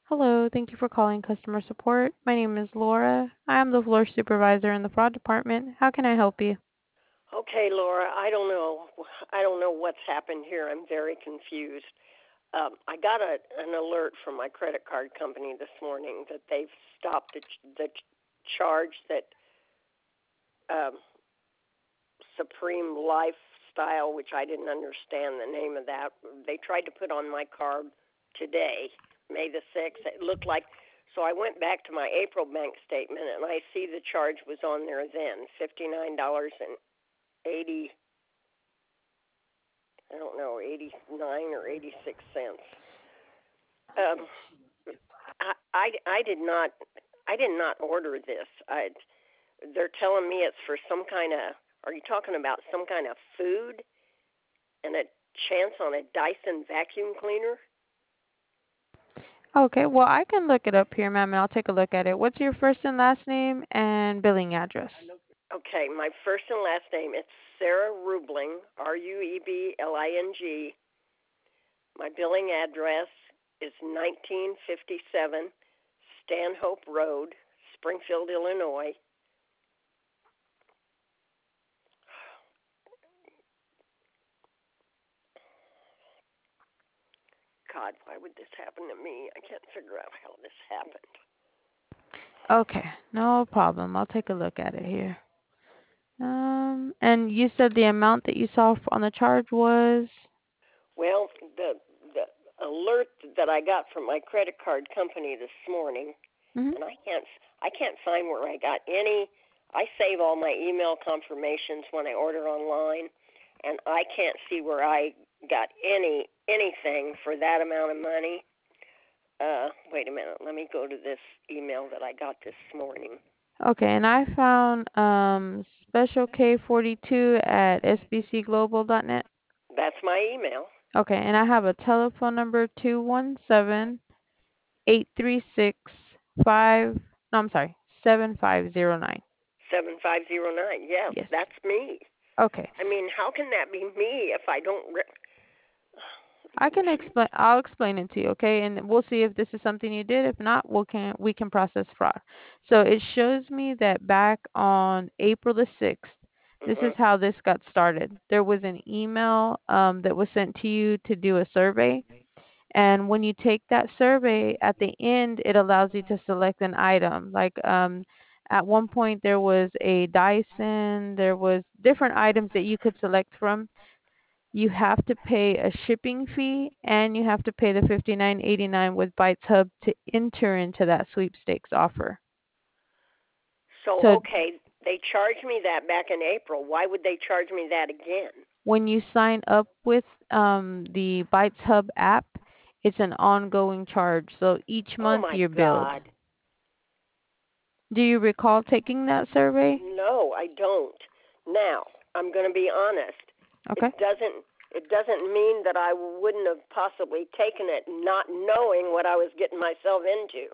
Hello, thank you for calling customer support. My name is Laura. I am the floor supervisor in the fraud department. How can I help you? Okay, Laura, I don't know. I don't know what's happened here. I'm very confused. I got an alert from my credit card company this morning that they've stopped the charge that um, Supreme Lifestyle, which I didn't understand the name of that. They tried to put on my card today, May the 6th. It looked like, so I went back to my April bank statement and I see the charge was on there then, $59.80. I don't know, 89 or 86 cents. Um, I did not order this. They're telling me it's for some kind of. Are you talking about some kind of food and a chance on a Dyson vacuum cleaner? Okay, well, I can look it up here, ma'am, and I'll take a look at it. What's your first and last name and billing address? Okay, my first and last name it's Sarah Rubling, Rubling. My billing address is 1957 Stanhope Road, Springfield, Illinois. God, why would this happen to me? I can't figure out how this happened. Okay, no problem. I'll take a look at it here. And you said the amount that you saw on the charge was? Well, the alert that I got from my credit card company this morning, Mm-hmm. and I can't find where I got any. I save all my email confirmations when I order online, and I can't see where I got anything for that amount of money. Wait a minute. Let me go to this email that I got this morning. Okay, and I found Special K42 at sbcglobal.net. That's my email. Okay, and I have a telephone number 217-836-5, no, I'm sorry, 7509. 7509. Yes, Yes. that's me. Okay. I mean, how can that be me if I don't? I'll explain it to you, okay? And we'll see if this is something you did. If not, we can process fraud. So it shows me that back on April the 6th, this is Mhm. how this got started. There was an email that was sent to you to do a survey. And when you take that survey, at the end, it allows you to select an item. Like at one point, there was a Dyson, there was different items that you could select from. You have to pay a shipping fee and you have to pay the 59.89 with Bytes Hub to enter into that sweepstakes offer. So So okay, they charged me that back in April. Why would they charge me that again? when you sign up with the Bytes Hub app, it's an ongoing charge. So each Oh month my you're billed. God. Do you recall taking that survey? No, I don't. Now, I'm going to be honest. It Okay. doesn't it doesn't mean that I wouldn't have possibly taken it not knowing what I was getting myself into.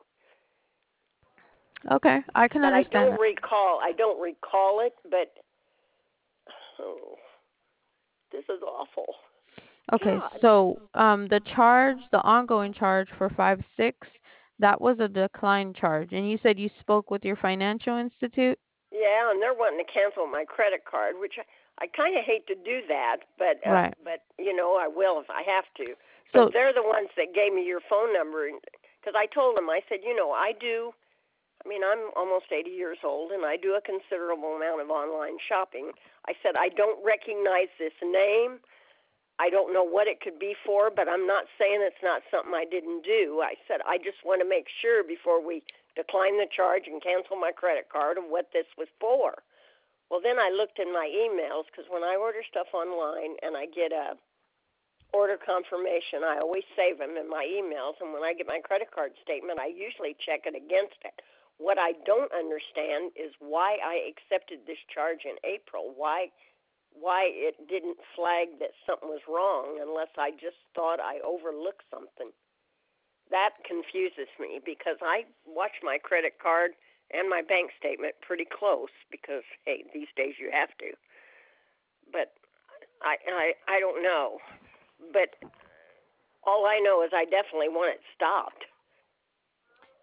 Okay, I can But understand that. I don't recall it, but oh, this is awful. Okay, God. so the charge, the ongoing charge for 5/6, that was a decline charge. And you said you spoke with your financial institute? Yeah, and they're wanting to cancel my credit card, which I kind of hate to do that, Right. but you know I will if I have to. But So, they're the ones that gave me your phone number because I told them I said, you know, I do. I mean, I'm almost 80 years old and I do a considerable amount of online shopping. I said I don't recognize this name. I don't know what it could be for, but I'm not saying it's not something I didn't do. I said I just want to make sure before we decline the charge and cancel my credit card of what this was for. Well, then I looked in my emails because when I order stuff online and I get a order confirmation, I always save them in my emails. And when I get my credit card statement, I usually check it against it. What I don't understand is why I accepted this charge in April. Why it didn't flag that something was wrong unless I just thought I overlooked something. That confuses me because I watch my credit card and my bank statement pretty close because hey, these days you have to. But I don't know. But all I know is I definitely want it stopped.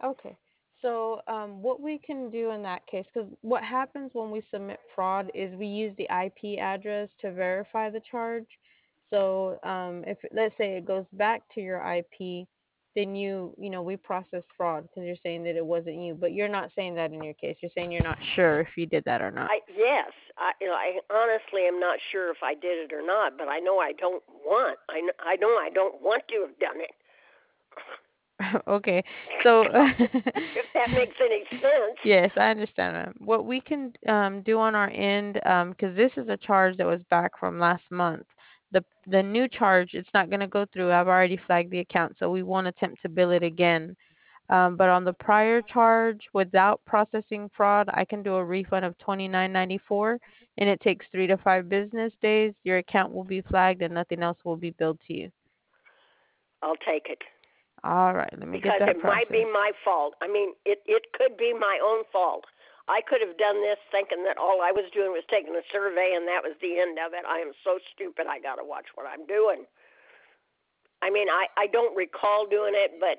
Okay. So, what we can do in that case, because what happens when we submit fraud is we use the IP address to verify the charge. So, if let's say it goes back to your IP, then we process fraud because you're saying that it wasn't you, but you're not saying that in your case. You're saying you're not sure if you did that or not. Yes, I honestly am not sure if I did it or not, but I know I don't want. I know I don't want to have done it. Okay. So, If that makes any sense. yes, I understand that. What we can do on our end, because this is a charge that was back from last month. The new charge, it's not going to go through. I've already flagged the account, so we won't attempt to bill it again. But on the prior charge, without processing fraud, I can do a refund of $29.94, and it takes 3 to 5 business days. Your account will be flagged, and nothing else will be billed to you. I'll take it All right, let me get because that it might be processed. my fault. I mean, it could be my own fault. I could have done this thinking that all I was doing was taking a survey and that was the end of it. I am so stupid. I got to watch what I'm doing. I mean, I don't recall doing it, but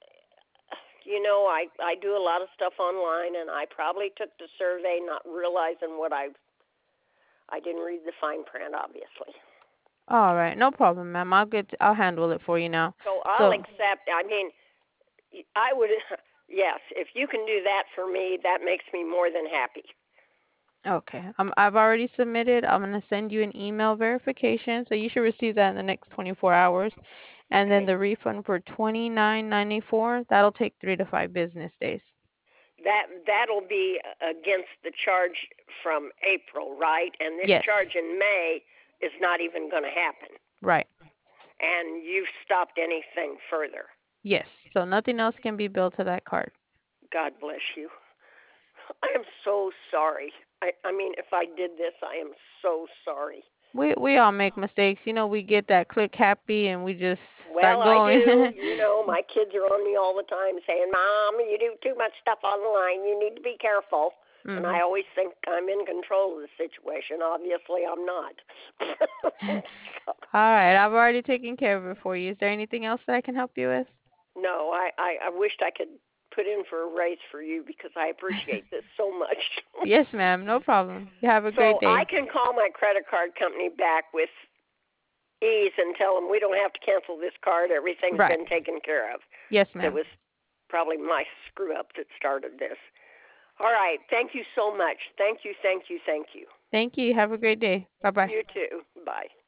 I do a lot of stuff online, and I probably took the survey not realizing what I didn't read the fine print, obviously. All right, no problem, ma'am. I'll handle it for you now. So I'll So, accept. I mean, I would. Yes, if you can do that for me, that makes me more than happy. okay, I've already submitted. I'm gonna send you an email verification, so you should receive that in the next 24 hours. And then Okay. the refund for 29.94, that'll take 3 to 5 business days. That'll be against the charge from April, right? And this Yes, charge in May is not even going to happen. right. And you've stopped anything further. Yes. So nothing else can be billed to that card. God bless you. I am so sorry. I mean, if I did this, I am so sorry. We all make mistakes. We get that click happy and we just Well, start I going. do. My kids are on me all the time saying, Mom, you do too much stuff online. You need to be careful. And I Mhm. always think I'm in control of the situation. Obviously, I'm not. All right, I've already taken care of it for you. Is there anything else that I can help you with? No, I wished I could put in for a raise for you because I appreciate this so much. Yes, ma'am. No problem. You have a great So I day. can call my credit card company back with ease and tell them we don't have to cancel this card. Everything's Right. been taken care of. Yes, It ma'am. was probably my screw up that started this. All right. Thank you so much. Thank you, thank you, thank you. Thank you. Have a great day. Bye-bye. You too. Bye.